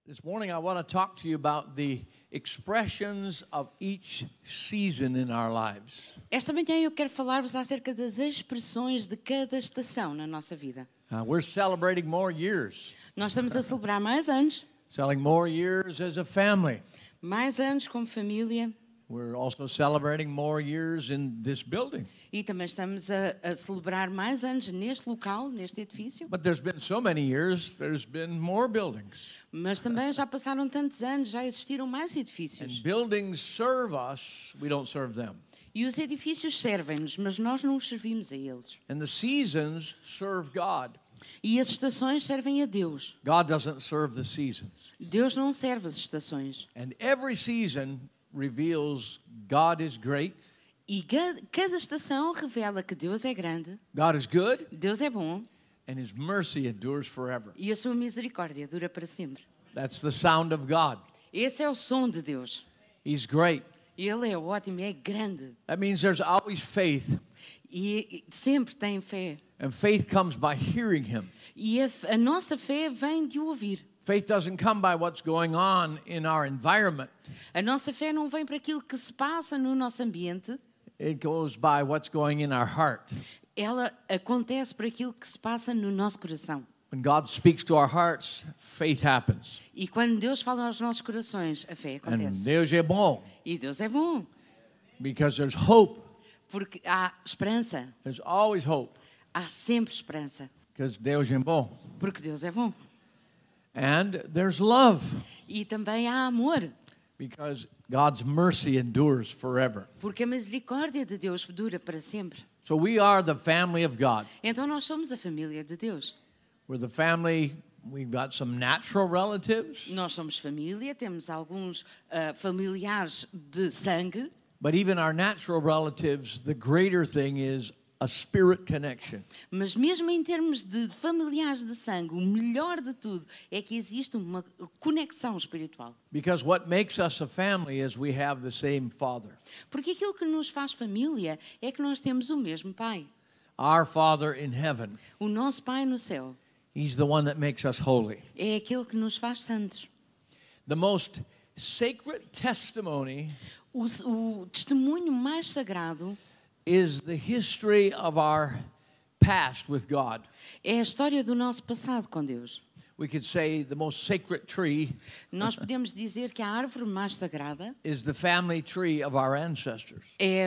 This morning I want to talk to you about the expressions of each season in our lives. Esta manhã eu quero falar-vos acerca das expressões de cada estação na nossa vida. We're celebrating more years, Nós estamos a celebrar mais anos more years as a family. como família, We're also celebrating more years in this building. e também estamos a celebrar mais anos neste local, neste edifício. But there's been so many years, there's been more buildings. Mas também já passaram tantos anos, já existiram mais edifícios. And buildings serve us, we don't serve them. E os edifícios servem-nos, mas nós não os servimos a eles. And the seasons serve God. E as estações servem a Deus. God doesn't serve the seasons. Deus não serve as estações. And every season reveals God is great, E cada estação revela que Deus é grande, God is good, Deus é bom, and His mercy endures forever. e a sua misericórdia dura para sempre. That's the sound of God. Esse é o som de Deus. He's great. Ele é ótimo, é grande. That means there's always faith, E sempre tem fé. and faith comes by hearing Him. E a nossa fé vem de o ouvir. Faith doesn't come by what's going on in our environment. A nossa fé não vem para aquilo que se passa no nosso ambiente. It goes by what's going in our heart. Ela acontece por aquilo que se passa no nosso coração. When God speaks to our hearts, faith happens. E quando Deus fala aos nossos corações, a fé And acontece. Deus é bom, E Deus é bom, because there's hope. porque há esperança. There's always hope, Há sempre esperança, because Deus é bom. porque Deus é bom. And there's love, E também há amor, because God's mercy endures forever. porque a misericórdia de Deus dura para sempre. So we are the family of God. Então nós somos a família de Deus. We're the family, we've got some natural relatives, Nós somos família, temos alguns familiares de sangue, but even our natural relatives, the greater thing is a spirit connection. mas mesmo em termos de familiares de sangue, o melhor de tudo é que existe uma conexão espiritual. Because what makes us a family is we have the same Father. Porque aquilo que nos faz família é que nós temos o mesmo Pai. Our Father in heaven, O nosso Pai no céu He's the one that makes us holy. é aquele que nos faz santos. The most sacred testimony O testemunho mais sagrado is the history of our past with God. é a história do nosso passado com Deus. We could say the most sacred tree Nós podemos dizer que a árvore mais sagrada is the family tree of our ancestors.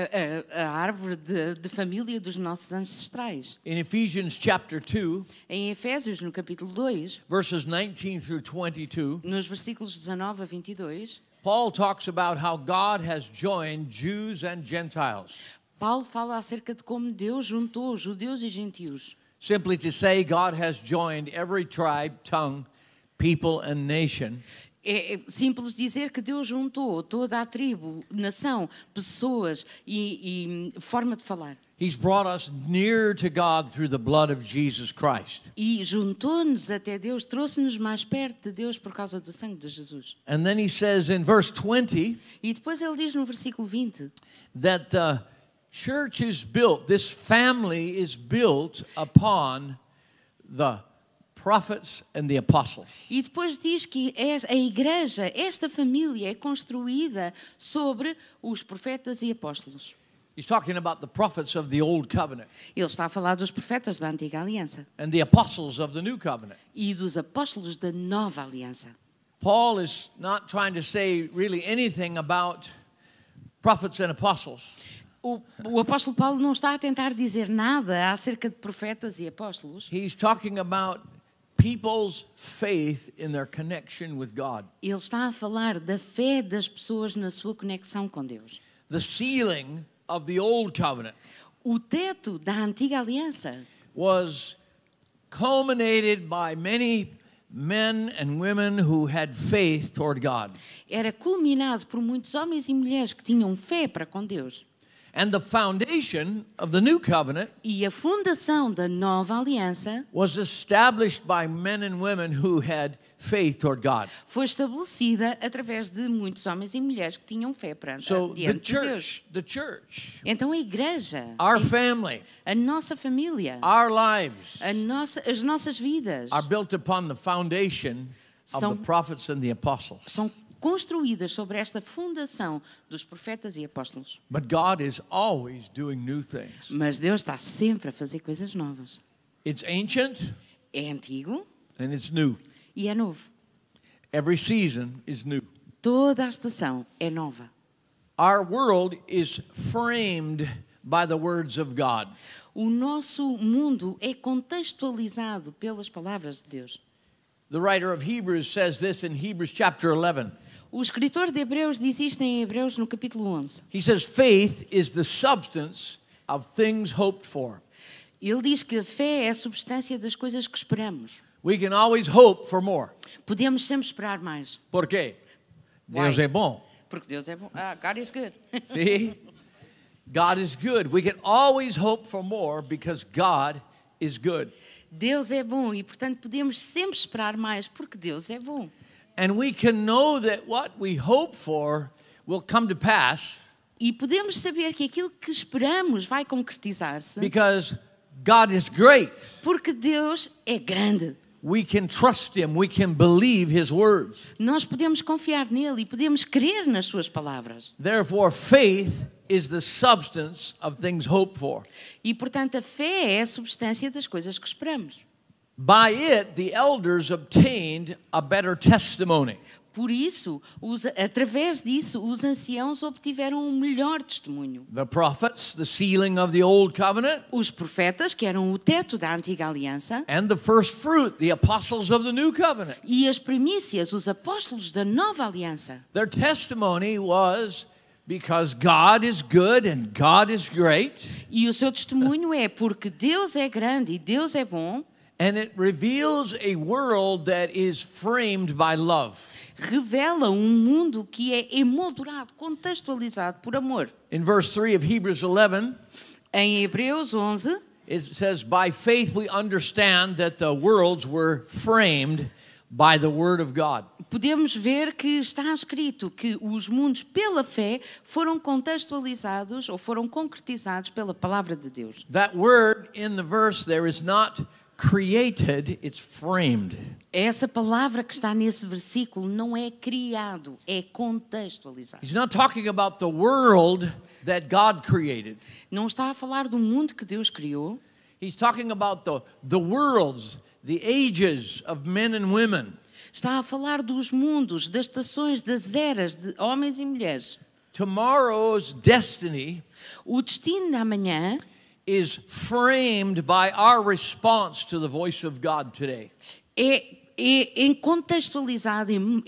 é a árvore de família dos nossos ancestrais. In Ephesians chapter 2, Em Efésios, no capítulo 2, verses 19 through 22, nos versículos 19 a 22, Paul talks about how God has joined Jews and Gentiles. Paulo fala acerca de como Deus juntou judeus e gentios. Simply to say, God has joined every tribe, tongue, people, and nation É simples dizer que Deus juntou toda a tribo, nação, pessoas e forma de falar. He's brought us near to God through the blood of Jesus Christ. E juntou-nos até Deus, trouxe-nos mais perto de Deus por causa do sangue de Jesus. And then he says in verse 20 E depois ele diz no versículo 20 that the church is built, this family is built upon the prophets and the apostles. E depois diz que a igreja, esta família é construída sobre os profetas e apóstolos. He's talking about the prophets of the old covenant Ele está a falar dos profetas da antiga aliança and the apostles of the new covenant. e dos apóstolos da nova aliança. Paul is not trying to say really anything about prophets and apostles. O apóstolo Paulo não está a tentar dizer nada acerca de profetas e apóstolos. He's talking about people's faith in their connection with God. Ele está a falar da fé das pessoas na sua conexão com Deus. The ceiling of the old covenant O teto da antiga aliança was culminated by many men and women who had faith toward God. era culminado por muitos homens e mulheres que tinham fé para com Deus. And the foundation of the new covenant E a fundação da nova aliança was established by men and women who had faith toward God. foi estabelecida através de muitos homens e mulheres que tinham fé So diante de Deus. the church, Então a igreja, our family, a nossa família, our lives as nossas vidas are built upon the foundation of the prophets and the apostles. São construídas sobre esta fundação dos profetas e apóstolos. But God is always doing new things. Mas Deus está sempre a fazer coisas novas. It's ancient É antigo and it's new. e é novo. Every season is new. Toda a estação é nova. Our world is framed by the words of God. O nosso mundo é contextualizado pelas palavras de Deus. The writer of Hebrews says this in Hebrews chapter 11. O escritor de Hebreus diz isto em Hebreus no capítulo 11. He says faith is the substance of things hoped for. Ele diz que a fé é a substância das coisas que esperamos. We can always hope for more. Podemos sempre esperar mais. ¿Por quê? Why? Deus é bom. Porque Deus é bom. God is good. See? God is good. We can always hope for more because God is good. Deus é bom e, portanto, podemos sempre esperar mais porque Deus é bom. And we can know that what we hope for will come to pass E podemos saber que aquilo que esperamos vai concretizar-se because God is great. porque Deus é grande. We can trust Him. We can believe His words. Nós podemos confiar nele e podemos crer nas suas palavras. Therefore, faith is the substance of things hoped for. E, portanto, a fé é a substância das coisas que esperamos. By it, the elders obtained a better testimony. Por isso, através disso, os anciãos obtiveram um melhor testemunho. The prophets, the sealing of the old covenant, Os profetas, que eram o teto da antiga aliança, and the first fruit, the apostles of the new covenant. e as primícias, os apóstolos da nova aliança. Their testimony was because God is good and God is great, E o seu testemunho é porque Deus é grande e Deus é bom, and it reveals a world that is framed by love. revela um mundo que é emoldurado, contextualizado por amor. In verse 3 of Hebrews 11, Em Hebreus 11, it says, by faith we understand that the worlds were framed by the word of God. podemos ver que está escrito que os mundos, pela fé, foram contextualizados ou foram concretizados pela palavra de Deus. That word in the verse there is not created, it's framed. Essa palavra que está nesse versículo não é criado, é contextualizado. He's not talking about the world that God created. Não está a falar do mundo que Deus criou, He's talking about the worlds, the ages of men and women. está a falar dos mundos, das estações, das eras de homens e mulheres. Tomorrow's destiny O destino da manhã is framed by our response to the voice of God today. é contextualizado,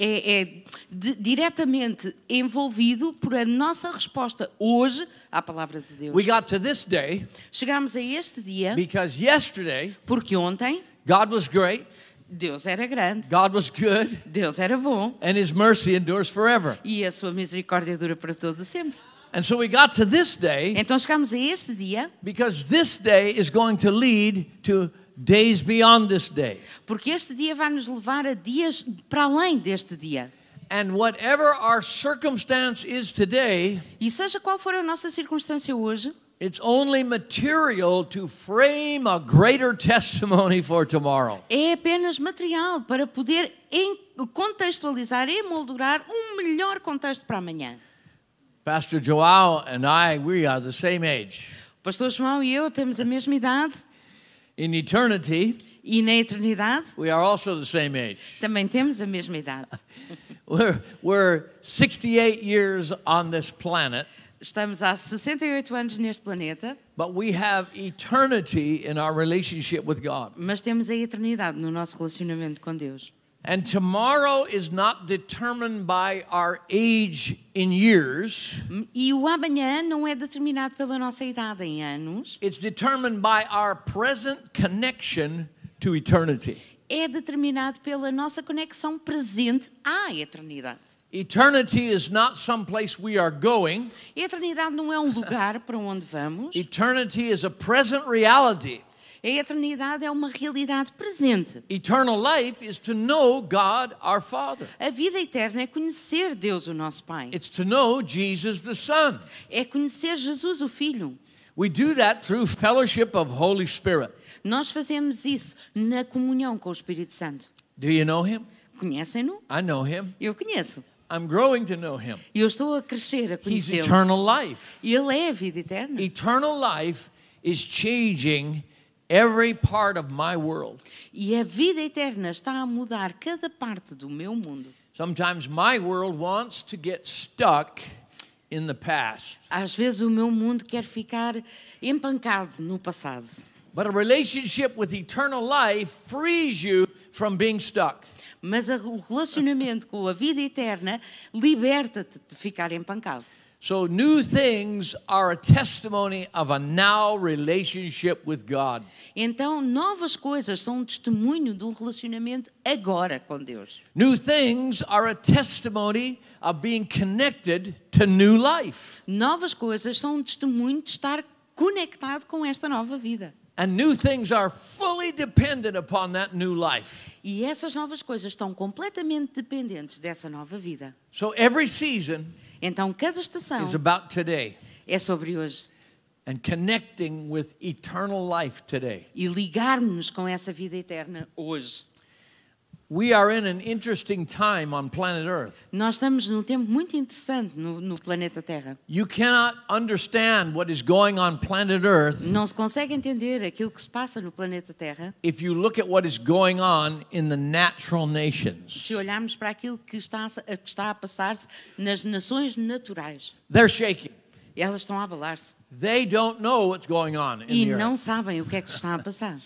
diretamente envolvido por a nossa resposta hoje à palavra de Deus. We got to this day Chegamos a este dia because yesterday porque ontem God was great, Deus era grande, God was good, Deus era bom and His mercy endures forever. e a sua misericórdia dura para todo sempre. And so we got to this day Então chegamos a este dia because this day is going to lead to days beyond this day. porque este dia vai nos levar a dias para além deste dia. And whatever our circumstance is today, E seja qual for a nossa circunstância hoje, it's only material to frame a greater testimony for tomorrow. é apenas material para poder contextualizar, emoldurar um melhor contexto para amanhã. Pastor Joao and I, we are the same age. O pastor João e eu temos a mesma idade In eternity, e na eternidade we are also the same age. também temos a mesma idade. We're 68 years on this planet, Estamos há 68 anos neste planeta, but we have eternity in our relationship with God. mas temos a eternidade no nosso relacionamento com Deus. And tomorrow is not determined by our age in years. E o amanhã não é determinado pela nossa idade em anos, It's determined by our present connection to eternity. é determinado pela nossa conexão presente à eternidade. Eternity is not some place we are going. A eternidade não é um lugar para onde vamos. Eternity is a present reality. A eternidade é uma realidade presente. Eternal life is to know God our Father. A vida eterna é conhecer Deus, o nosso Pai. It's to know Jesus the Son. É conhecer Jesus, o Filho. We do that through fellowship of Holy Spirit. Nós fazemos isso na comunhão com o Espírito Santo. Do you know Him? Conhecem-no? I know him. Eu conheço. I'm growing to know him. E eu estou a crescer, a He's conhecê-lo. eternal life. Ele é a vida eterna. Eternal life is changing every part of my world. E a vida eterna está a mudar cada parte do meu mundo. Sometimes my world wants to get stuck in the past. Às vezes o meu mundo quer ficar empancado no passado. But a relationship with eternal life frees you from being stuck. Mas o relacionamento com a vida eterna liberta-te de ficar empancado. So new things are a testimony of a now relationship with God. Então, novas coisas são um testemunho de um relacionamento agora com Deus. New things are a testimony of being connected to new life. Novas coisas são um testemunho de estar conectado com esta nova vida. And new things are fully dependent upon that new life. E essas novas coisas estão completamente dependentes dessa nova vida. So every season Então, cada estação is about today é sobre hoje. and connecting with eternal life today. E ligarmos-nos com essa vida eterna hoje. We are in an interesting time on planet Earth. Nós estamos num tempo muito interessante no planeta Terra. You cannot understand what is going on planet Earth Não se consegue entender aquilo que se passa no planeta Terra if you look at what is going on in the natural nations. se olharmos para aquilo que está a passar-se nas nações naturais. They're shaking. Elas estão a abalar-se They don't know what's going on in e the não earth. sabem o que é que se está a passar.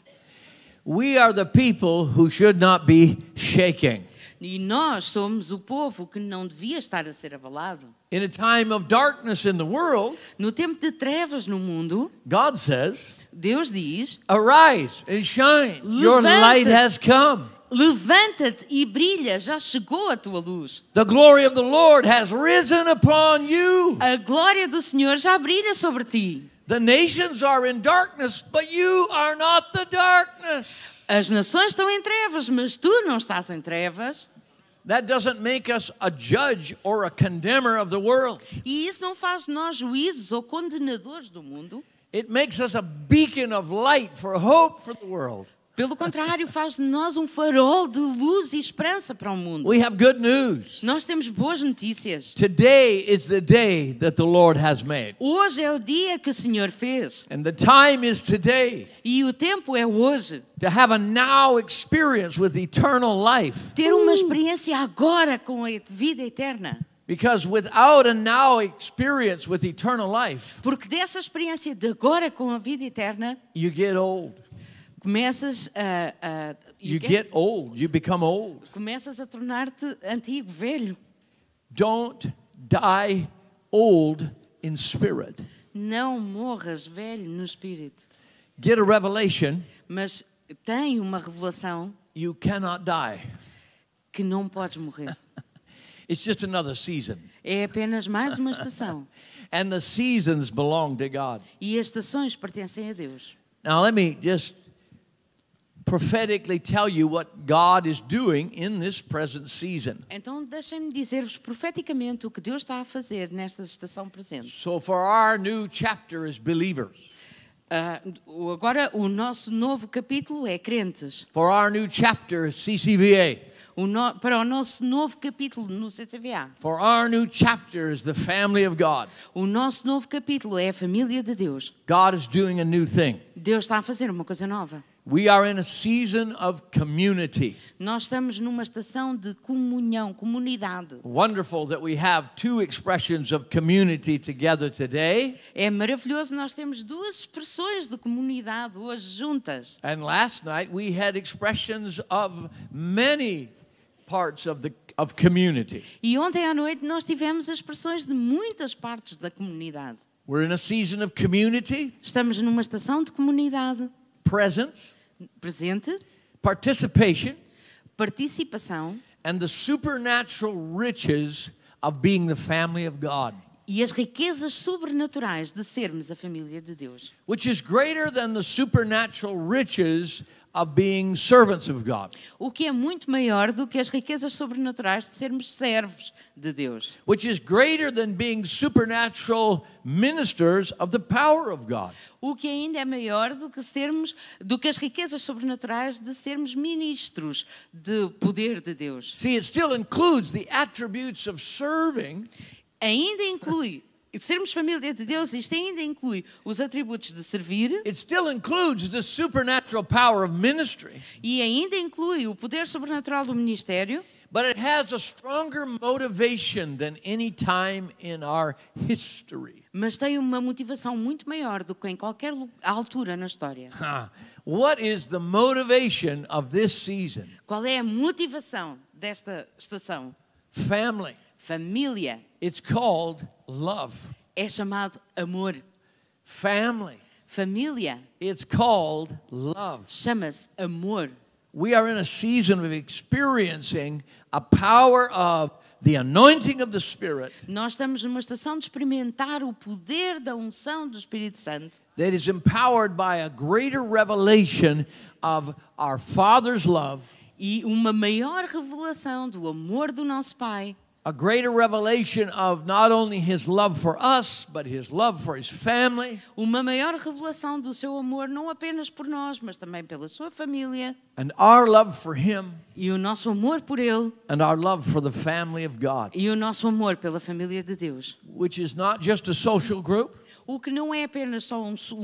We are the people who should not be shaking. E nós somos o povo que não devia estar a ser abalado. In a time of darkness in the world, No tempo de trevas no mundo, God says, Deus diz: arise and shine. Your light Levanta-te. has come. levanta-te e brilha, já chegou a tua luz. The glory of the Lord has risen upon you. A glória do Senhor já brilha sobre ti. The nations are in darkness, but you are not the darkness. As nações estão em trevas, mas tu não estás em trevas. That doesn't make us a judge or a condemner of the world. E isso não faz de nós juízes ou condenadores do mundo. It makes us a beacon of light for hope for the world. Pelo contrário, faz de nós um farol de luz e esperança para o mundo. We have good news. Nós temos boas notícias. Today is the day that the Lord has made. Hoje é o dia que o Senhor fez. And the time is today E o tempo é hoje. to have a now experience with eternal life. Ter uma experiência agora com a vida eterna. Because without a now experience with eternal life, Porque dessa experiência de agora com a vida eterna, you get old. começas You get old. You become old. começas a tornar-te antigo, velho. Don't die old in spirit. Não morras velho no espírito. Get a revelation. Mas tem uma revelação You cannot die. que não podes morrer. It's just another season. É apenas mais uma estação. And the seasons belong to God. E as estações pertencem a Deus. Now let me just prophetically tell you what God is doing in this present season. Então deixem-me dizer-vos profeticamente o que Deus está a fazer nesta estação presente. So for our new chapter as believers, Agora o nosso novo capítulo é crentes. for our new chapter as CCVA, Para o nosso novo capítulo no CCVA. for our new chapter as the family of God, O nosso novo capítulo é a família de Deus. God is doing a new thing. Deus está a fazer uma coisa nova. We are in a season of community. Nós estamos numa estação de comunhão, comunidade. Wonderful that we have two expressions of community together today. É maravilhoso, nós temos duas expressões de comunidade hoje juntas. And last night we had expressions of many parts of community. E ontem à noite nós tivemos as expressões de muitas partes da comunidade. We're in a season of community, Estamos numa estação de comunidade. presence, Presente, participation, participação and the supernatural riches of being the family of God, e as riquezas sobrenaturais de sermos a família de Deus. which is greater than the supernatural riches of being servants of God, O que é muito maior do que as riquezas sobrenaturais de sermos servos de Deus. which is greater than being supernatural ministers of the power of God. O que ainda é maior do que as riquezas sobrenaturais de sermos ministros do poder de Deus. See, it still includes the attributes of serving, Ainda inclui sermos família de Deus, isto ainda inclui os atributos de servir it still includes the supernatural power of ministry, e ainda inclui o poder sobrenatural do ministério, but it has a stronger motivation than any time in our history. mas tem uma motivação muito maior do que em qualquer altura na história. What is the motivation of this season? Qual é a motivação desta estação? Family. Família. It's called love. É chamado amor. Family. Família It's called love. chama-se amor. We are in a season of experiencing a power of the anointing of the Spirit Nós estamos numa estação de experimentar o poder da unção do Espírito Santo, that is empowered by a greater revelation of our Father's love, e uma maior revelação do amor do nosso Pai, a greater revelation of not only His love for us, but His love for His family, uma maior revelação do seu amor não apenas por nós, mas também pela sua família, and our love for Him, e o nosso amor por Ele, and our love for the family of God, e o nosso amor pela família de Deus. which is not just a social group, O que não é apenas só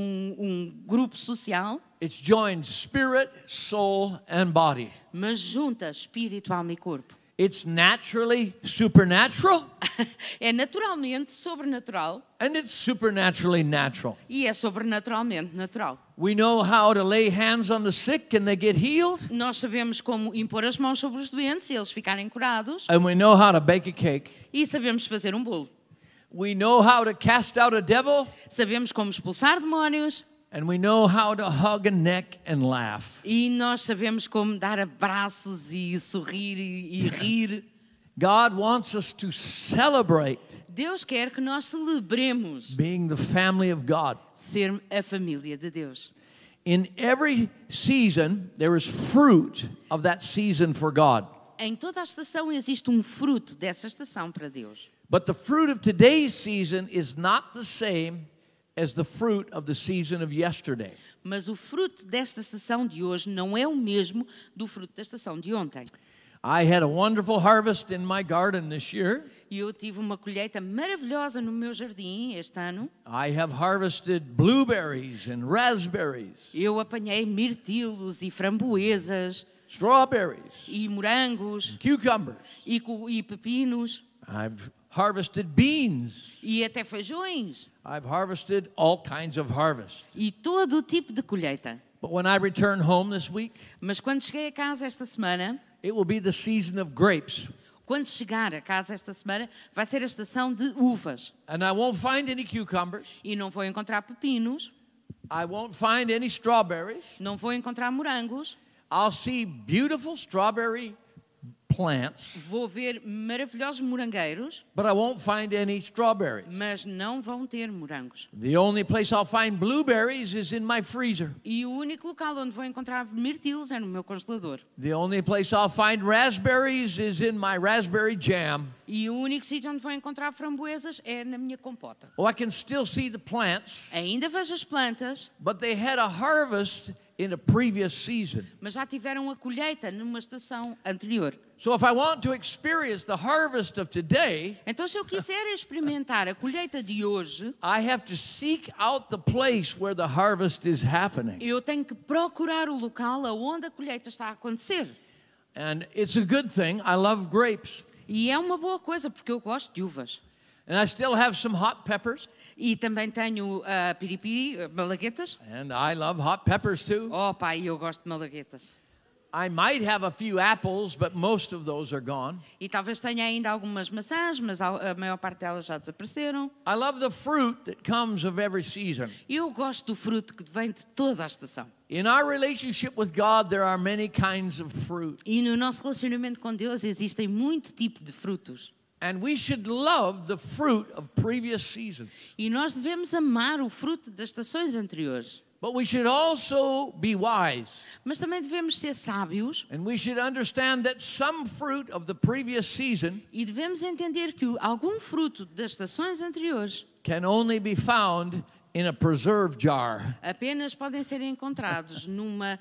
um grupo social, it's joined spirit, soul, and body. mas junta espírito, alma e corpo. It's naturally supernatural, É naturalmente sobrenatural and it's supernaturally natural. e é sobrenaturalmente natural. We know how to lay hands on the sick and they get healed, Nós sabemos como impor as mãos sobre os doentes e eles ficarem curados, and we know how to bake a cake. e sabemos fazer um bolo. We know how to cast out a devil, Sabemos como expulsar demónios and we know how to hug a neck and laugh. e nós sabemos como dar abraços e sorrir e rir. God wants us to celebrate Deus quer que nós celebremos being the family of God. ser a família de Deus. In every season, there is fruit of that season for God. Em toda a estação existe um fruto dessa estação para Deus. But the fruit of today's season is not the same as the fruit of the season of yesterday. Mas o fruto desta estação de hoje não é o mesmo do fruto da estação de ontem. I had a wonderful harvest in my garden this year. E eu tive uma colheita maravilhosa no meu jardim este ano. I have harvested blueberries and raspberries, Eu apanhei mirtilos e framboesas strawberries, e morangos cucumbers. e pepinos I've harvested beans. e até feijões I've harvested all kinds of harvest. e todo o tipo de colheita. But when I return home this week, Mas quando cheguei a casa esta semana, it will be the season of grapes. quando chegar a casa esta semana, vai ser a estação de uvas. And I won't find any cucumbers. E não vou encontrar pepinos, I won't find any strawberries. não vou encontrar morangos, I'll see beautiful strawberry plants, vou ver maravilhosos morangueiros, but I won't find any strawberries. mas não vão ter morangos. The only place I'll find blueberries is in my freezer. E o único local onde vou encontrar mirtilos é no meu congelador. The only place I'll find raspberries is in my raspberry jam. E o único sítio onde vou encontrar framboesas é na minha compota. Oh, I can still see the plants, Ainda vejo as plantas, but they had a harvest in a previous season. mas já tiveram a colheita numa estação anterior. So if I want to experience the harvest of today, Então, se eu quiser experimentar a colheita de hoje, I have to seek out the place where the harvest is happening. eu tenho que procurar o local onde a colheita está a acontecer. And it's a good thing. I love grapes. E é uma boa coisa, porque eu gosto de uvas. And I still have some hot peppers. E também tenho piripiri, malaguetas. And I love hot peppers too. Oh, pai, eu gosto de malaguetas. I might have a few apples, but most of those are gone. E talvez tenha ainda algumas maçãs, mas a maior parte delas já desapareceram. I love the fruit that comes of every season. E eu gosto do fruto que vem de toda a estação. In our relationship with God, there are many kinds of fruit. E no nosso relacionamento com Deus existem muito tipo de frutos. And we should love the fruit of previous seasons. E nós devemos amar o fruto das estações anteriores. But we should also be wise. Mas também devemos ser sábios And we should understand that some fruit of the previous season e devemos entender que algum fruto das estações anteriores can only be found in a preserve jar. apenas podem ser encontrados numa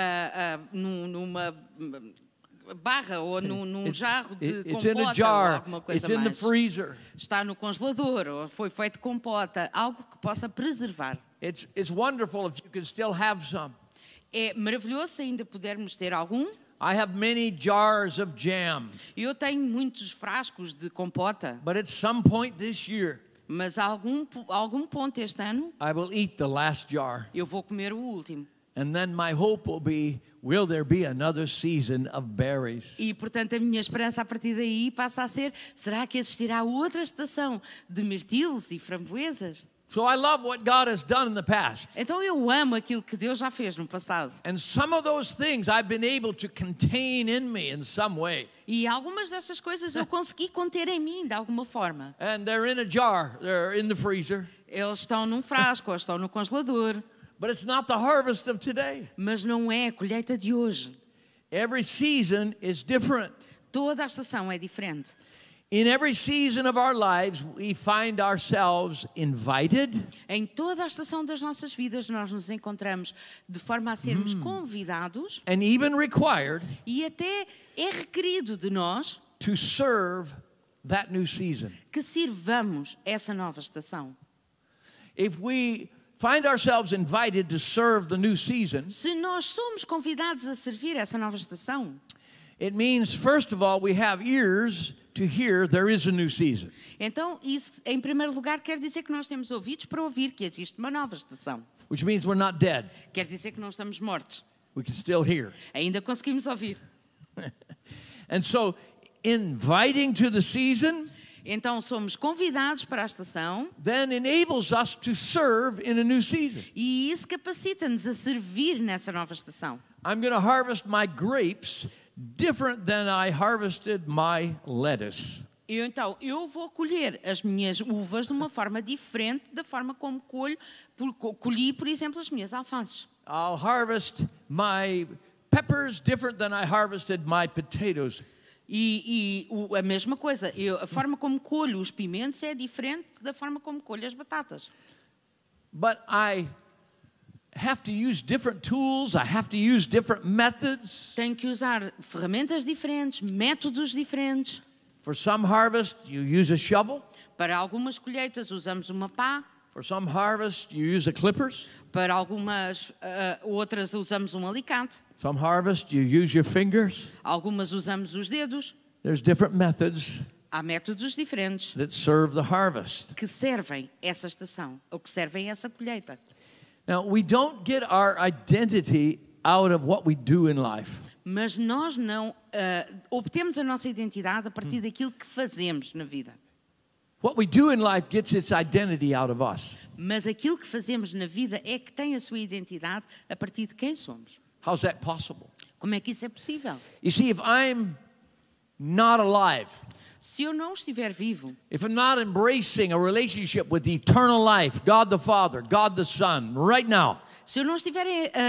barra ou num jarro de It's in a compota ou jar. alguma coisa It's in the mais. freezer. Está no congelador ou foi feito compota, algo que possa preservar. It's wonderful if you can still have some. É maravilhoso se ainda pudermos ter algum. I have many jars of jam, Eu tenho muitos frascos de compota, but at some point this year, mas a algum ponto este ano I will eat the last jar. eu vou comer o último. And then my hope will be, will there be another season of berries? E, portanto, a minha esperança a partir daí passa a ser, será que existirá outra estação de mirtilos e framboesas? So I love what God has done in the past. Então eu amo aquilo que Deus já fez no passado. And some of those things I've been able to contain in me in some way. E algumas dessas coisas eu consegui conter em mim de alguma forma. And they're in a jar, they're in the freezer. Eles estão num frasco ou estão no congelador. But it's not the harvest of today. Mas não é a colheita de hoje. Every season is different. Toda a estação é diferente. In every season of our lives, we find ourselves invited. Em toda a estação das nossas vidas nós nos encontramos de forma a sermos convidados And even required e até é requerido de nós to serve that new season. que sirvamos essa nova estação. If we find ourselves invited to serve the new season, Se nós somos convidados a servir essa nova estação, it means, first of all, we have ears to hear there is a new season. então isso, em primeiro lugar, quer dizer que nós temos ouvidos para ouvir que existe uma nova estação. Which means we're not dead. Quer dizer que não estamos mortos. We can still hear. Ainda conseguimos ouvir. And so, inviting to the season Então somos convidados para a estação then enables us to serve in a new season. e isso capacita-nos a servir nessa nova estação. I'm going to harvest my grapes different than I harvested my lettuce. Eu vou colher as minhas uvas de uma forma diferente da forma como colhi, por exemplo, as minhas alfaces. I'll harvest my peppers different than I harvested my potatoes. A mesma coisa, a forma como colho os pimentos é diferente da forma como colho as batatas. But I have to use different tools, I have to use different methods. Tenho que usar ferramentas diferentes, métodos diferentes. For some harvest, you use a shovel. Para algumas colheitas usamos uma pá, For some harvest, you use a clippers. para algumas outras usamos um alicate, Some harvest, you use your fingers. algumas usamos os dedos. There's different methods Há métodos diferentes that serve the harvest. que servem essa estação, ou que servem essa colheita. Now, we don't get our identity out of what we do in life. Mas nós não obtemos a nossa identidade a partir daquilo que fazemos na vida. What we do in life gets its identity out of us. Mas aquilo que fazemos na vida é que tem a sua identidade a partir de quem somos. How's that possible? Como é que isso é possível? You see, if I'm not alive, Se eu não estiver vivo, if I'm not embracing a relationship with the eternal life, God the Father, God the Son, right now, se eu não estiver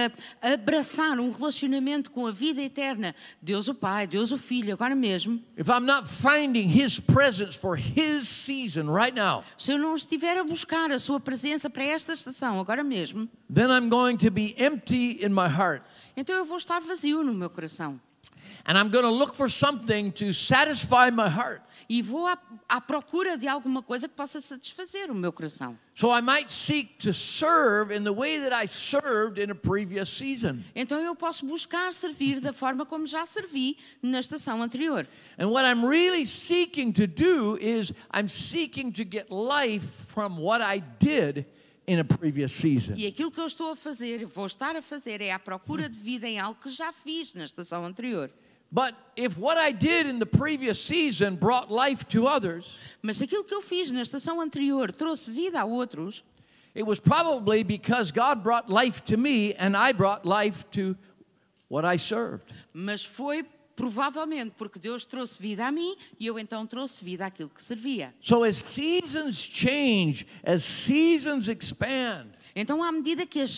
a abraçar um relacionamento com a vida eterna, Deus o Pai, Deus o Filho, agora mesmo, if I'm not finding His presence for His season right now, se eu não estiver a buscar a sua presença para esta estação, agora mesmo, then I'm going to be empty in my heart. então eu vou estar vazio no meu coração. And I'm going to look for something to satisfy my heart. E vou à procura de alguma coisa que possa satisfazer o meu coração. So I might seek to serve in the way that I served in a previous season. Então eu posso buscar servir da forma como já servi na estação anterior. And what I'm really seeking to do is I'm seeking to get life from what I did in a previous season. E aquilo que eu estou a fazer, vou estar a fazer, é à procura de vida em algo que já fiz na estação anterior. But if what I did in the previous season brought life to others, Mas aquilo que eu fiz na estação anterior trouxe vida a outros, it was probably because God brought life to me and I brought life to what I served. mas foi provavelmente porque Deus trouxe vida a mim e eu então trouxe vida àquilo que servia. So as seasons change, as seasons expand, Então, à medida que as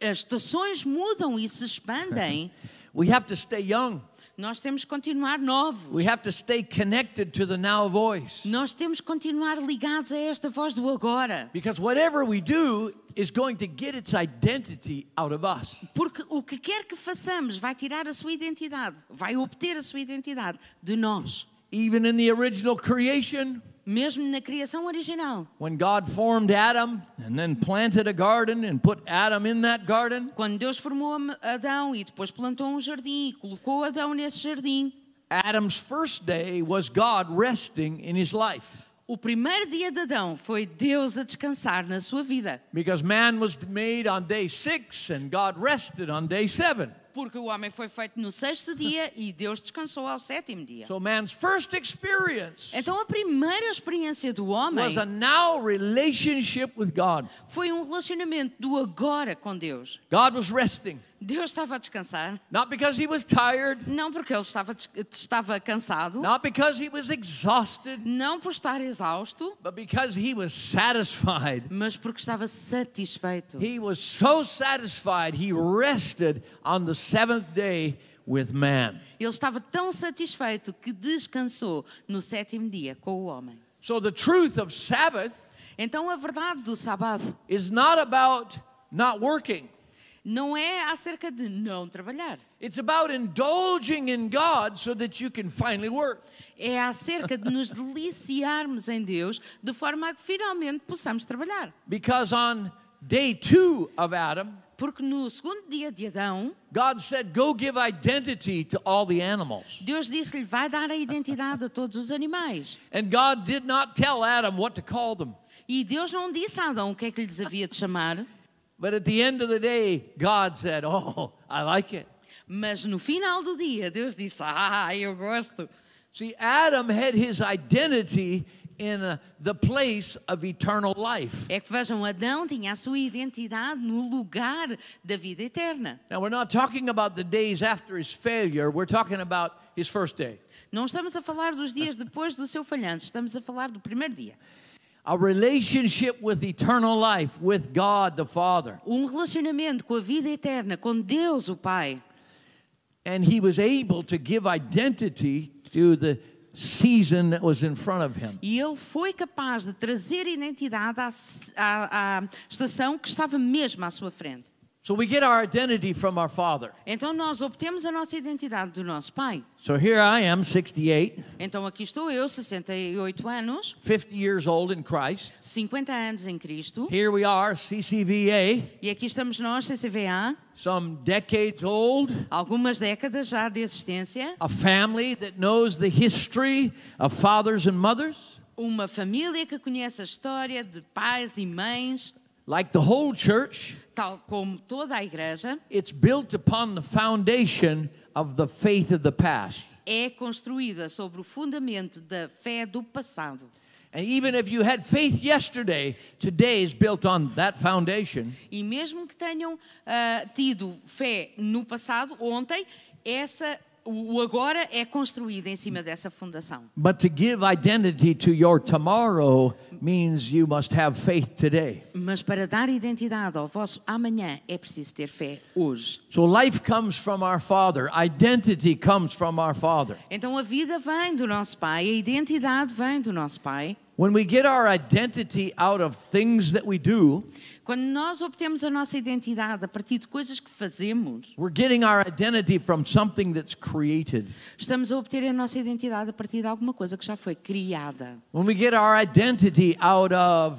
as estações mudam e se expandem, we have to stay young. nós temos que continuar novos. We have to stay connected to the now voice. Nós temos que continuar ligados a esta voz do agora. Because whatever we do is going to get its identity out of us. Porque o que quer que façamos vai tirar a sua identidade, vai obter a sua identidade de nós. Even in the original creation, Mesmo na criação original. when God formed Adam and then planted a garden and put Adam in that garden, Quando Deus formou Adão e depois plantou um jardim e colocou Adão nesse jardim, Adam's first day was God resting in his life. o primeiro dia de Adão foi Deus a descansar na sua vida. Because man was made on day 6 and God rested on day 7. Porque o homem foi feito no sexto dia e Deus descansou ao sétimo dia. So man's first experience Então a primeira experiência do homem was a now relationship with God. foi um relacionamento do agora com Deus. God was resting, Deus estava a descansar, not because he was tired, não porque ele estava cansado, not because he was exhausted, não por estar exausto, but because he was satisfied. mas porque estava satisfeito. He was so satisfied, he rested on the seventh day with man. Ele estava tão satisfeito que descansou no sétimo dia com o homem. So the truth of Sabbath Então a verdade do sábado is not about not working. não é acerca de não trabalhar. It's about indulging in God so that you can finally work. É acerca de nos deliciarmos em Deus de forma a que finalmente possamos trabalhar. Because on day 2 of Adam, Porque no segundo dia de Adão, God said, go give identity to all the animals. Deus disse-lhe, vai dar a identidade a todos os animais. And God did not tell Adam what to call them. E Deus não disse a Adão o que é que lhes havia de chamar, But at the end of the day, God said, oh, I like it. mas no final do dia Deus disse, eu gosto. See, Adam had his identity in the place of eternal life. É que vejam, Adão tinha a sua identidade no lugar da vida eterna. Now, we're not talking about the days after his failure. We're talking about his first day. Não estamos a falar dos dias depois do seu falhanço, estamos a falar do primeiro dia. A relationship with eternal life, with God the Father. Um relacionamento com a vida eterna, com Deus o Pai. And he was able to give identity to the season that was in front of him. E ele foi capaz de trazer identidade à estação que estava mesmo à sua frente. So we get our identity from our Father. Então nós obtemos a nossa identidade do nosso Pai. So here I am, 68, Então aqui estou eu, 68 anos, 50 years old in Christ. 50 anos em Cristo. Here we are, CCVA, E aqui estamos nós, CCVA, some decades old, algumas décadas já de existência. a family that knows the history of fathers and mothers, Uma família que conhece a história de pais e mães, like the whole church. tal como toda a igreja. It's built upon the foundation of the faith of the past. É construída sobre o fundamento da fé do passado. And even if you had faith yesterday, today is built on that foundation. E mesmo que tenham tido fé no passado, ontem, o agora é construído em cima dessa fundação. But to give identity to your tomorrow means you must have faith today. Mas para dar identidade ao vosso amanhã é preciso ter fé hoje. So life comes from our Father. Identity comes from our Father. Então a vida vem do nosso Pai, a identidade vem do nosso Pai. When we get our identity out of things that we do, Quando nós obtemos a nossa identidade a partir de coisas que fazemos, we're getting our identity from something that's created. estamos a obter a nossa identidade a partir de alguma coisa que já foi criada. When we get our identity out of,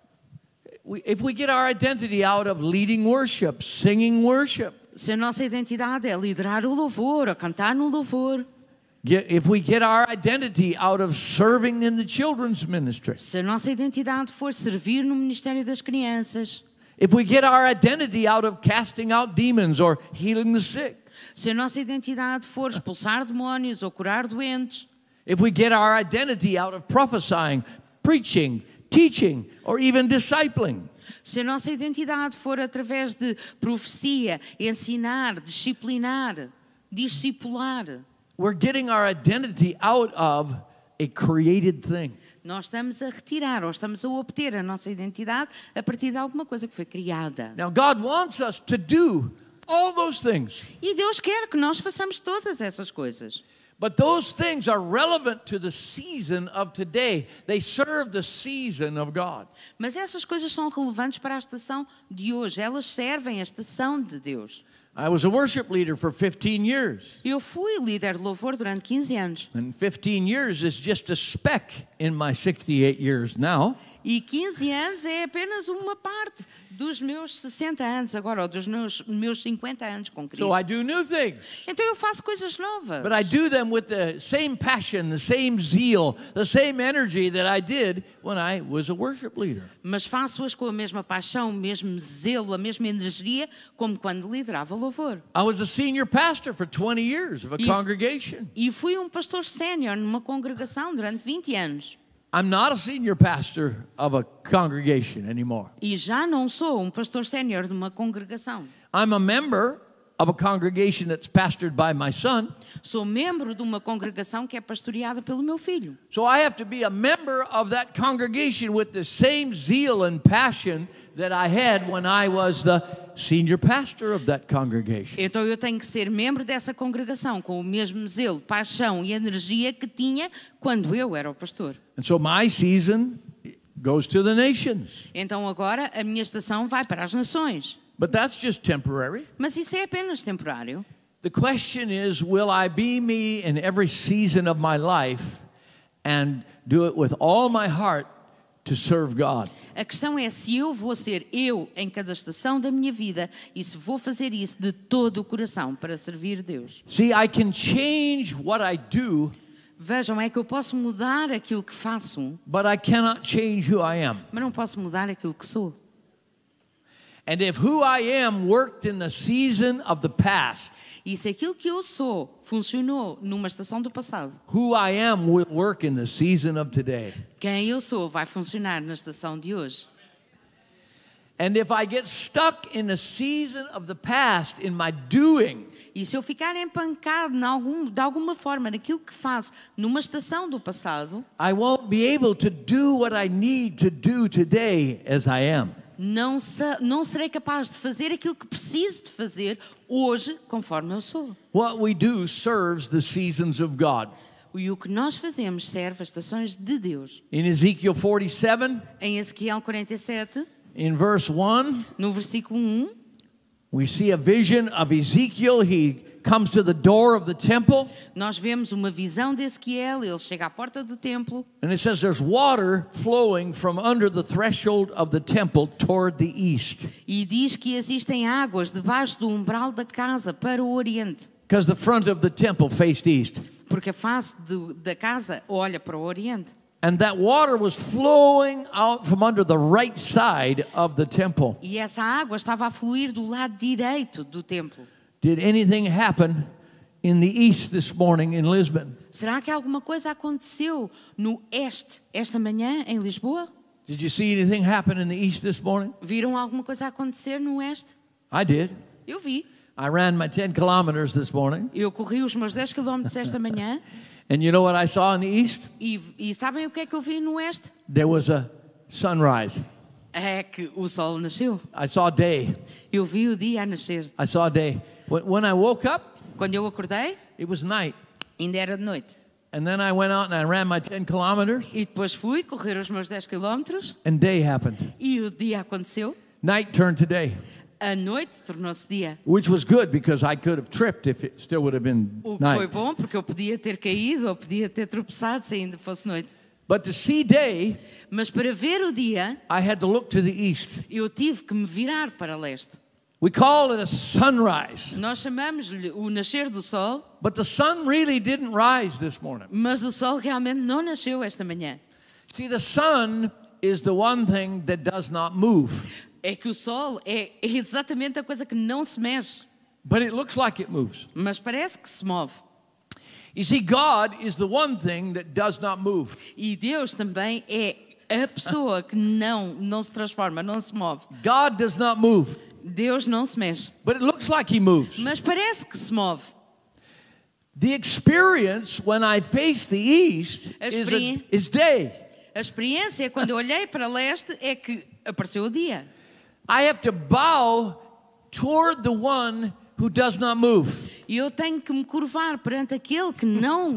if we get our identity out of leading worship, singing worship, Se a nossa identidade é liderar o louvor, a cantar no louvor, if we get our identity out of serving in the children's ministry, se a nossa identidade for servir no Ministério das Crianças, if we get our identity out of casting out demons or healing the sick, se a nossa identidade for expulsar demónios ou curar doentes, if we get our identity out of prophesying, preaching, teaching, or even discipling, se a nossa identidade for através de profecia, ensinar, disciplinar, discipular, we're getting our identity out of a created thing. Nós estamos a retirar ou estamos a obter a nossa identidade a partir de alguma coisa que foi criada. Now, God wants us to do all those things. E Deus quer que nós façamos todas essas coisas. But those things are relevant to the season of today. They serve the season of God. Mas essas coisas são relevantes para a estação de hoje. Elas servem a estação de Deus. I was a worship leader for 15 years. Eu fui líder de louvor durante 15 anos. And 15 years is just a speck in my 68 years now. E 15 anos é apenas uma parte dos meus 60 anos agora, ou dos meus 50 anos com Cristo. So I do new things. Então eu faço coisas novas. But I do them with the same passion, the same zeal, the same energy that I did when I was a worship leader. Mas faço-as com a mesma paixão, o mesmo zelo, a mesma energia, como quando liderava louvor. I was a senior pastor for 20 years of a congregation. E fui um pastor sénior numa congregação durante 20 anos. I'm not a senior pastor of a congregation anymore. E já não sou um pastor sénior de uma congregação. I'm a member of a congregation that's pastored by my son. Sou membro de uma congregação que é pastoreada pelo meu filho. So I have to be a member of that congregation with the same zeal and passion that I had when I was the senior pastor of that congregation. Então eu tenho que ser membro dessa congregação com o mesmo zelo, paixão e energia que tinha quando eu era o pastor. And so my season goes to the nations. Então agora a minha estação vai para as nações. But that's just temporary. Mas isso é apenas temporário. The question is, will I be me in every season of my life and do it with all my heart to serve God? A questão é se eu vou ser eu em cada estação da minha vida e se vou fazer isso de todo o coração para servir Deus. See, I can change what I do, Vejam, é que eu posso mudar aquilo que faço, but I cannot change who I am. mas não posso mudar aquilo que sou. And if who I am worked in the season of the past, E se aquilo que eu sou funcionou numa estação do passado, who I am will work in the season of today. quem eu sou vai funcionar na estação de hoje. And if I get stuck in the season of the past in my doing, E se eu ficar empancado de alguma forma naquilo que faço numa estação do passado, I won't be able to do what I need to do today as I am. não serei capaz de fazer aquilo que preciso de fazer hoje conforme eu sou. What we do serves the seasons of God. E o que nós fazemos serve as estações de Deus. In Ezekiel 47, Em Ezequiel 47, in verse 1, no versículo 1, we see a vision of Ezekiel. He comes to the door of the temple, nós vemos uma visão de Ezequiel, ele chega à porta do templo and it says there's water flowing from under the threshold of the temple toward the east, e diz que existem águas debaixo do umbral da casa para o oriente, because the front of the temple faced east. porque a face da casa olha para o oriente. And that water was flowing out from under the right side of the temple. E essa água estava a fluir do lado direito do templo. Did anything happen in the east this morning in Lisbon? Será que alguma coisa aconteceu no este esta manhã em Lisboa? Did you see anything happen in the east this morning? Viram alguma coisa acontecer no oeste? I did. Eu vi. I ran my 10 kilometers this morning. Eu corri os meus 10 quilómetros esta manhã And you know what I saw in the east? e sabem o que é que eu vi no oeste? There was a sunrise. É que o sol nasceu. I saw day. Eu vi o dia a nascer. I saw day. When I woke up, Quando eu acordei, it was night. ainda era de noite. And then I went out and I ran my 10 kilometers E depois fui correr os meus 10 quilómetros and day happened. e o dia aconteceu. Night turned to day, A noite tornou-se dia. which was good because I could have tripped if it still would have been O que foi night. bom, porque eu podia ter caído ou podia ter tropeçado se ainda fosse noite. But to see day, Mas para ver o dia, I had to look to the east. eu tive que me virar para leste. We call it a sunrise. Nós chamamos-lhe o nascer do sol, But the sun really didn't rise this morning. mas o sol realmente não nasceu esta manhã. See, the sun is the one thing that does not move. É que o sol é exatamente a coisa que não se mexe, But it looks like it moves. mas parece que se move. You see, God is the one thing that does not move. E Deus também é a pessoa que não se transforma, não se move. God does not move. Deus não se mexe, But it looks like he moves. mas parece que se move. The experience when I face the east is day. A experiência quando eu olhei para leste é que apareceu o dia. I have to bow toward the one who does not move. E eu tenho que me curvar perante aquele que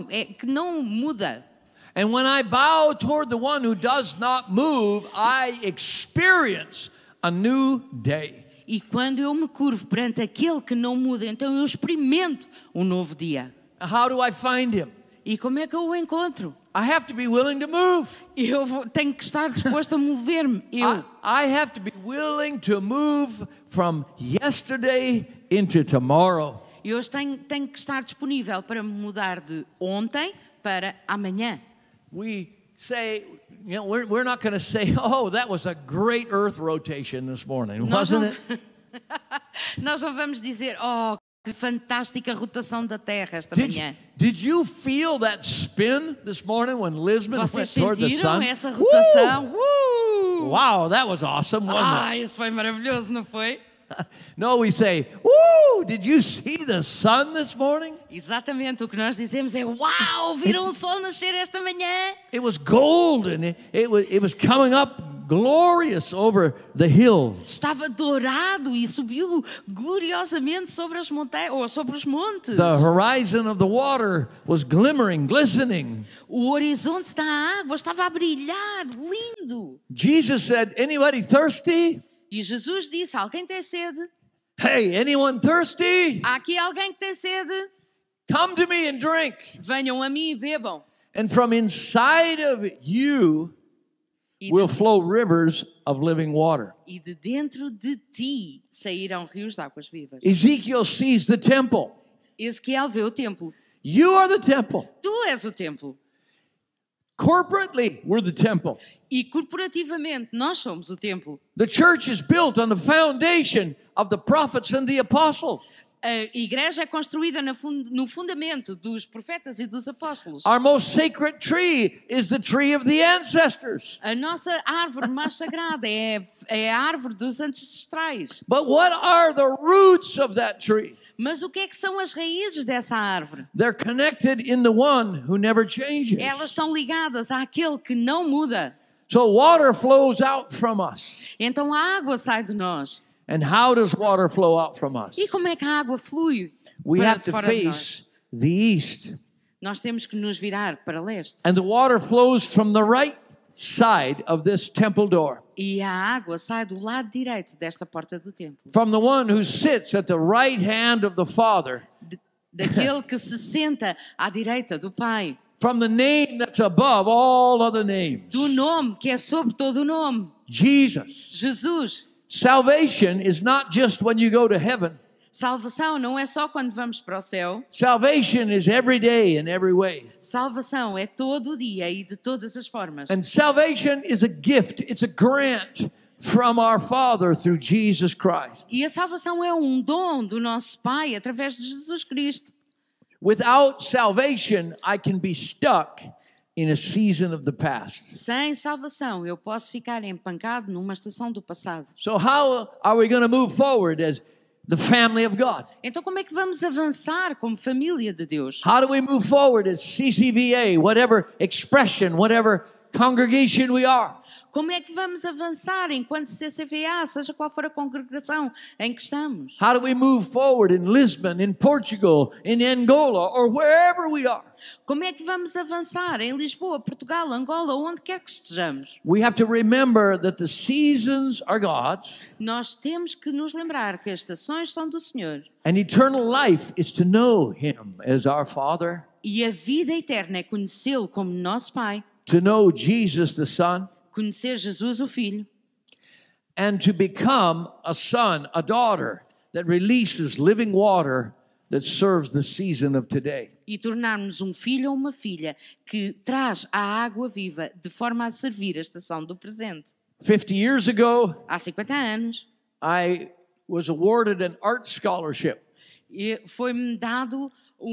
não muda. And when I bow toward the one who does not move, I experience a new day. E quando eu me curvo perante aquele que não muda, então eu experimento um novo dia. How do I find him? E como é que eu o encontro? I have to be willing to move. Tenho que estar disposto a mover-me. I have to be willing to move from yesterday into tomorrow. Eu tenho que estar disponível para me mudar de ontem para amanhã. We say, you know, we're not going to say, oh, that was a great earth rotation this morning, wasn't it? Nós não vamos dizer, oh, que fantástica rotação da Terra esta manhã. Did you feel that spin this morning when Lisbon Vocês went toward the sentiram sun? essa rotação? Wow, that was awesome, wasn't it? Isso foi maravilhoso, não foi? No, we say, woo, did you see the sun this morning? Exatamente, o que nós dizemos é, uau, viram o sol nascer esta manhã? It was golden. It was coming up glorious over the hills. Estava dourado e subiu gloriosamente sobre as montanhas ou sobre os montes. The horizon of the water was glimmering, glistening. O horizonte da água estava a brilhar, lindo. Jesus said, anybody thirsty? E Jesus disse, alguém tem sede? Hey, anyone thirsty? Há aqui alguém que tem sede? Come to me and drink. Venham a mim e bebam. And from inside of you will flow rivers of living water. E de dentro de ti sairão rios de águas vivas. Ezekiel sees the temple. Ezequiel vê o templo. You are the temple. Tu és o templo. Corporately, we're the temple. E corporativamente, nós somos o templo. The church is built on the foundation of the prophets and the apostles. A igreja é construída no fundamento dos profetas e dos apóstolos. Our most sacred tree is the tree of the ancestors. A nossa árvore mais sagrada é a árvore dos ancestrais. But what are the roots of that tree? Mas o que é que são as raízes dessa árvore? They're connected in the one who never changes. Elas estão ligadas àquele que não muda. So water flows out from us. Então a água sai de nós. And how does water flow out from us? E como é que a água flui? We have to face the east. Nós temos que nos virar para leste. And the water flows from the right side of this temple door. E a água sai do lado direito desta porta do templo. From the one who sits at the right hand of the Father. Daquele que se senta à direita do Pai. From the name that's above all other names. Do nome que é sobre todo o nome. Jesus. Jesus. Salvation is not just when you go to heaven. Salvação não é só quando vamos para o céu. Salvation is every day in every way. Salvação é todo o dia e de todas as formas. And salvation is a gift, it's a grant from our Father through Jesus Christ. E a salvação é um dom do nosso Pai através de Jesus Cristo. Without salvation, I can be stuck in a season of the past. Sem salvação, eu posso ficar empancado numa estação do passado. So how are we going to move forward as the family of God? Então como é que vamos avançar como família de Deus? How do we move forward as CCVA, whatever expression, whatever congregation we are? Como é que vamos avançar enquanto CCVA, seja qual for a congregação em que estamos? How do we move forward in Lisbon, in Portugal, in Angola, or wherever we are? Como é que vamos avançar em Lisboa, Portugal, Angola, onde quer que estejamos? We have to remember that the seasons are God's. Nós temos que nos lembrar que as estações são do Senhor. And eternal life is to know Him as our Father. E a vida eterna é conhecê-lo como nosso Pai. To know Jesus the Son. Conhecer Jesus o Filho. And to become a son, a daughter that releases living water that serves the season of today. E tornarmos um filho ou uma filha que traz a água viva de forma a servir a estação do presente. 50 years ago, Há 50 anos, I was awarded an art scholarship. E foi-me dado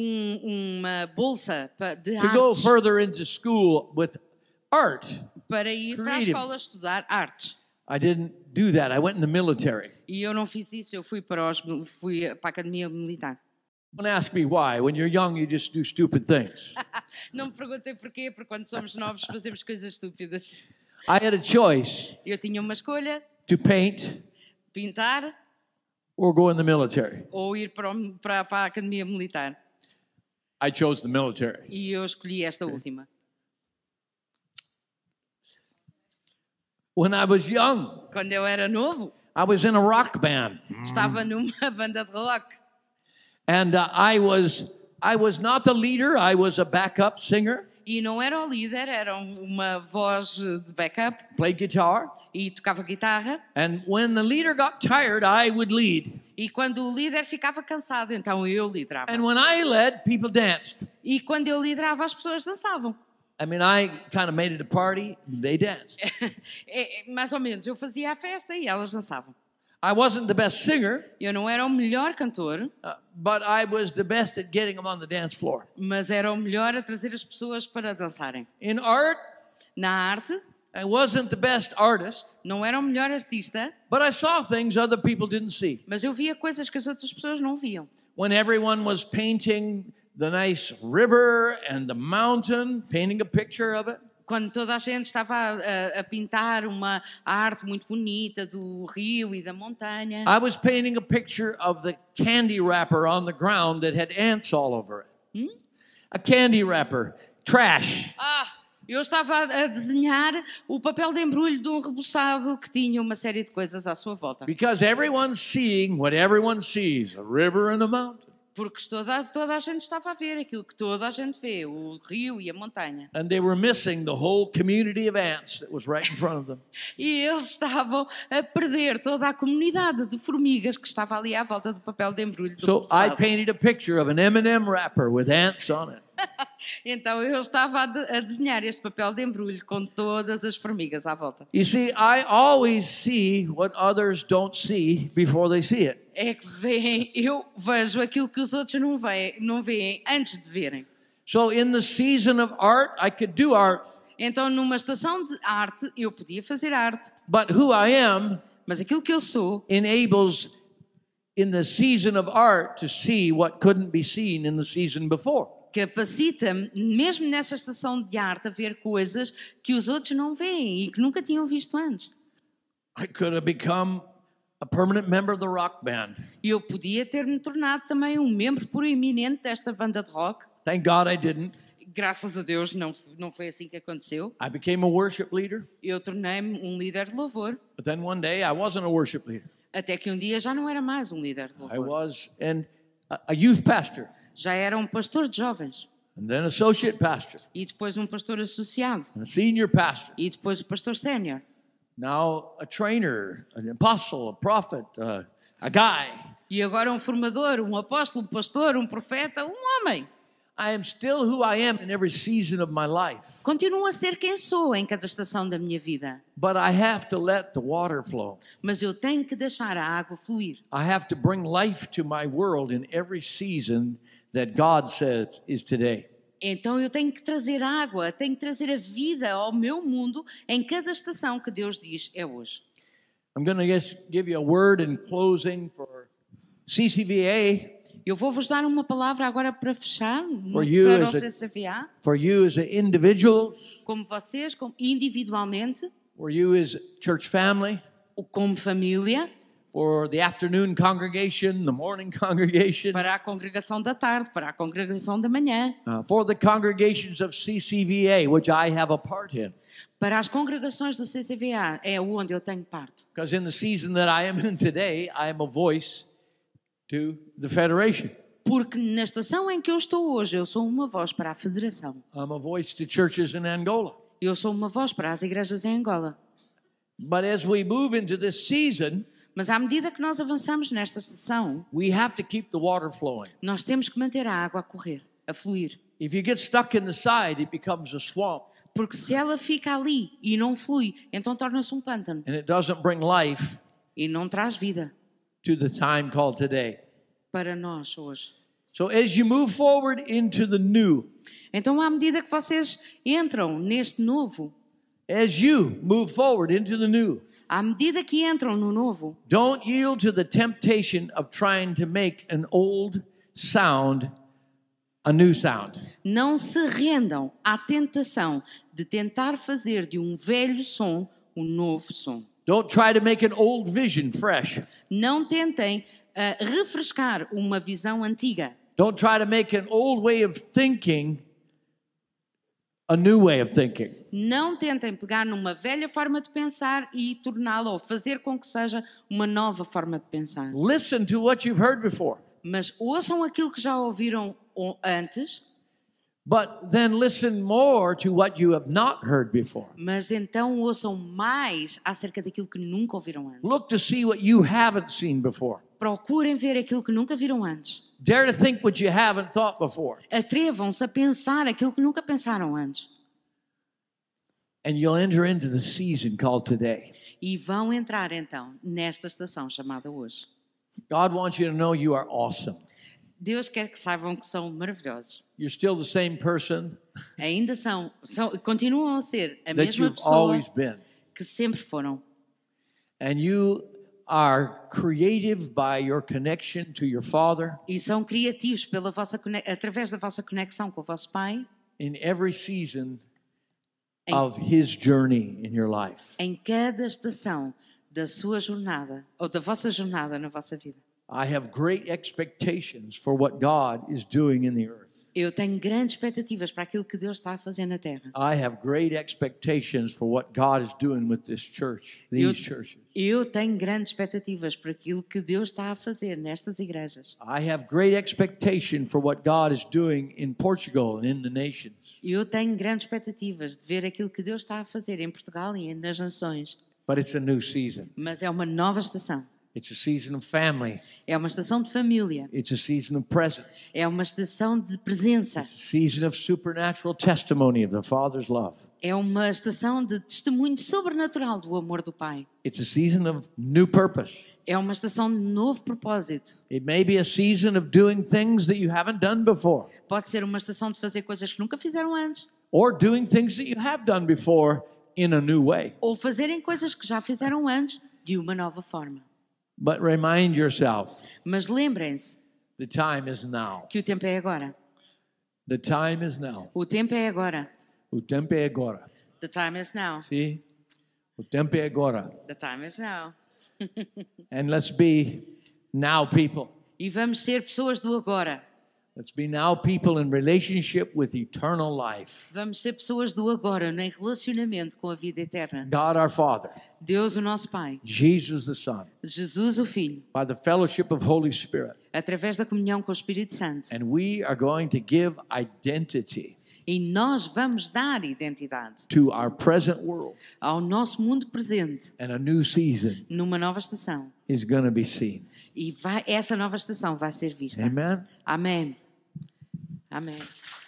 uma bolsa de to go artes further into school with art. para ir para a Creative. escola estudar artes. I didn't do that. I went in the military. E eu não fiz isso, eu fui para a academia militar. Don't ask me why. When you're young, you just do stupid things. Não me perguntem porquê, porque quando somos novos fazemos coisas estúpidas. I had a choice Eu tinha uma escolha, to paint pintar or go in the military. ou ir para a academia militar. I chose the military. E eu escolhi esta última. When I was young, Quando eu era novo, I was in a rock band. estava numa banda de rock. And I was not the leader. I was a backup singer, E não era o líder, era uma voz de backup played guitar. e tocava guitarra. And when the leader got tired, I would lead. E quando o líder ficava cansado, então eu liderava. And when I led, people danced. E quando eu liderava, as pessoas dançavam. I mean, I kind of made it a party. They danced. Mais ou menos, eu fazia a festa e elas dançavam. I wasn't the best singer, Eu não era o melhor cantor, but I was the best at getting them on the dance floor. mas era o melhor a trazer as pessoas para dançarem. In art, Na arte, I wasn't the best artist, não era o melhor artista, but I saw things other people didn't see. mas eu via coisas que as outras pessoas não viam. When everyone was painting the nice river and the mountain, painting a picture of it, Quando toda a gente estava a pintar uma arte muito bonita do rio e da montanha, I was painting a picture of the candy wrapper on the ground that had ants all over it. A candy wrapper, trash. eu estava a desenhar o papel de embrulho de um rebuçado que tinha uma série de coisas à sua volta. Because everyone's seeing what everyone sees, a river and a mountain. Porque toda a gente estava a ver aquilo que toda a gente vê, o rio e a montanha. And they were missing the whole community of ants that was right in front of them. E eles estavam a perder toda a comunidade de formigas que estava ali à volta do papel de embrulho do So I rebuçado. painted a picture of an M&M wrapper with ants on it. Então eu estava a desenhar este papel de embrulho com todas as formigas à volta. You see, I always see what others don't see before they see it. É que eu vejo aquilo que os outros não veem antes de verem. So in the season of art, I could do art, Então numa estação de arte eu podia fazer arte, but who I am mas aquilo que eu sou enables in the season of art to see what couldn't be seen in the season before. capacita-me, mesmo nessa estação de arte, a ver coisas que os outros não veem e que nunca tinham visto antes. I could have become a permanent member of the rock band. E eu podia ter-me tornado também um membro proeminente desta banda de rock. Thank God I didn't. Graças a Deus não foi assim que aconteceu. I became a worship leader, Eu tornei-me um líder de louvor, but then one day I wasn't a worship leader. até que um dia já não era mais um líder de I louvor. was a youth pastor, Já era um pastor de jovens, and then associate pastor, e depois um pastor associado, and a senior pastor. e depois o pastor sénior. Now a trainer, an apostle, a prophet, a guy. E agora um formador, um apóstolo, um pastor, um profeta, um homem. I am still who I am in every season of my life, Continuo a ser quem sou em cada estação da minha vida. but I have to let the water flow. Mas eu tenho que deixar a água fluir. I have to bring life to my world in every season that God says is today. Então eu tenho que trazer água, tenho que trazer a vida ao meu mundo em cada estação que Deus diz é hoje. I'm going to give you a word in closing for CCVA, Eu vou-vos dar uma palavra agora para fechar, For you para o as a- CCVA, for you as individuals, como vocês, individualmente, for you as church family, ou como família, for the afternoon congregation, the morning congregation, para a congregação da tarde, para a congregação da manhã, for the congregations of CCVA, which I have a part in. para as congregações do CCVA, é onde eu tenho parte. Because in the season that I am in today, I am a voice to the Federation. Porque na estação em que eu estou hoje, eu sou uma voz para a Federação. I'm a voice to churches in Angola. Eu sou uma voz para as igrejas em Angola. But as we move into this season, Mas à medida que nós avançamos nesta sessão, we have to keep the water flowing. nós temos que manter a água a correr, a fluir. If you get stuck in the side, it becomes a swamp, Porque se ela fica ali e não flui, então torna-se um pântano and it doesn't bring life e não traz vida to the time called today. para nós hoje. So as you move forward into the new, Então, à medida que vocês entram neste novo, as you move forward into the new, à medida que entram no novo, don't yield to the temptation of trying to make an old sound a new sound. Não se rendam à tentação de tentar fazer de um velho som um novo som. Don't try to make an old vision fresh. Não tentem refrescar uma visão antiga. Don't try to make an old way of thinking a new way of thinking. Não tentem pegar numa velha forma de pensar e torná-la ou fazer com que seja uma nova forma de pensar. Listen to what you've heard before, Mas ouçam aquilo que já ouviram antes, but then listen more to what you have not heard before. mas então ouçam mais acerca daquilo que nunca ouviram antes. Look to see what you haven't seen before. Procurem ver aquilo que nunca viram antes. Dare to think what you haven't thought before. Atrevam-se a pensar aquilo que nunca pensaram antes. And you'll enter into the season called today. E vão entrar então nesta estação chamada hoje. God wants you to know you are awesome. Deus quer que saibam que são maravilhosos. You're still the same person Ainda continuam a ser a that mesma you've pessoa always been. que sempre foram. And you are creative by your connection to your Father E são criativos através da vossa conexão com o vosso Pai in every season of His journey in your life. em cada estação da sua jornada ou da vossa jornada na vossa vida. I have great expectations for what God is doing in the earth. Eu tenho grandes expectativas para aquilo que Deus está a fazer na Terra. I have great expectations for what God is doing with this church, these churches. Eu tenho grandes expectativas para aquilo que Deus está a fazer nestas igrejas. I have great expectation for what God is doing in Portugal and in the nations. Eu tenho grandes expectativas de ver aquilo que Deus está a fazer em Portugal e nas nações. But it's a new season. Mas é uma nova estação. It's a season of family. É uma estação de família. It's a season of presence. É uma estação de presença. It's a season of supernatural testimony of the Father's love. É uma estação de testemunho sobrenatural do amor do Pai. It's a season of new purpose. É uma estação de novo propósito. It may be a season of doing things that you haven't done before, Pode ser uma estação de fazer coisas que nunca fizeram antes. or doing things that you have done before in a new way. Ou fazerem coisas que já fizeram antes de uma nova forma. But remind yourself, Mas lembrem-se the time is now. que o tempo é agora. The time is now. O tempo é agora. O tempo é agora. The time is now. See? O tempo é agora. The time is now. And let's be now people. E vamos ser pessoas do agora. Let's be now people in relationship with eternal life. Vamos ser pessoas do agora, em relacionamento com a vida eterna. God our Father, Deus, o nosso Pai. Jesus the Son, Jesus, o Filho. by the fellowship of Holy Spirit. Através da comunhão com o Espírito Santo. And we are going to give identity E nós vamos dar identidade to our present world. ao nosso mundo presente, And a new season numa nova estação. is going to be seen. E essa nova estação vai ser vista. Amen? Amém. Amém.